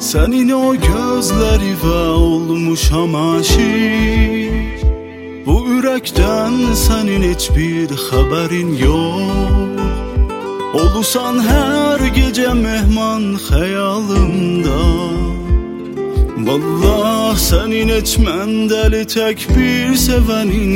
Senin o gözleri ve olmuşam aşık. Bu ürəkdən senin hiçbir haberin yok. Olursan her gece mehman hayalımda. Vallah senin hiç məndəli tek bir sevenin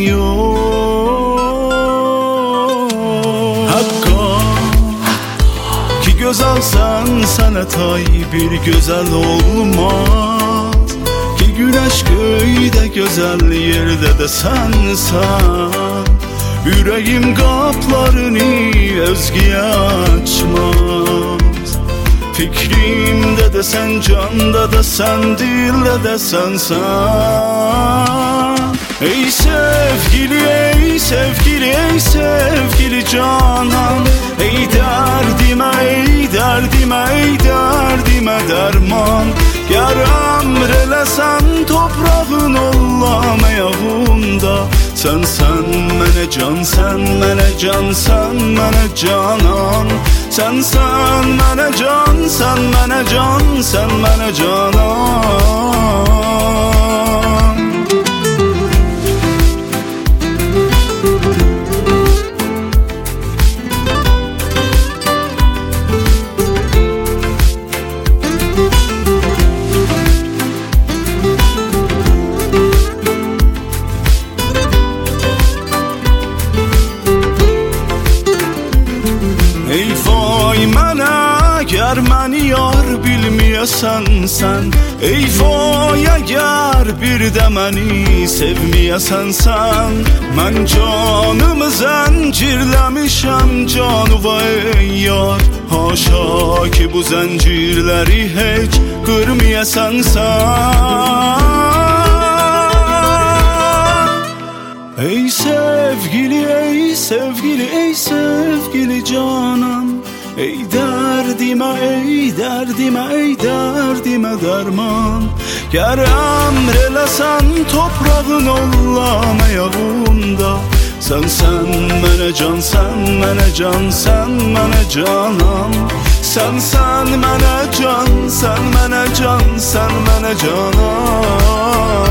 yok. Hakka ki güzelsen sana tay bir güzel olmaz. Ki güneş köyde güzel yerde de sensen. Yüreğim qaplarını özgüye açmaz. Fikrimde de sen, canda da sen, dilde de sen. Ey sevgili, ey sevgili, ey sevgili canan. Ey derdime, ey derdime, ey derdime derman. Gər əmr eləsən toprağın ollam ayağımda. Sen mənə can, sen mənə can, sen mənə canan. Sen mənə can, sen mənə can, sen mənə canan. Ey vay mənə, əgər məni yar bilməyəsən sən. Ey vay əgər bir də məni sevməyəsən sən. Mən canımı zəncirləmişəm canıva ey yar. Haşa ki bu zəncirləri heç qırməyəsən sən. Ey sevgili, ey sevgili, ey sevgili canan. Ey derdime, ey derdime, ey derdime derman. Gər əmr eləsən toprağın ollam ayağımda. Sen mənə can, sen mənə can, sen mənə canan. Sen mənə can, sen mənə can, sen mənə canan.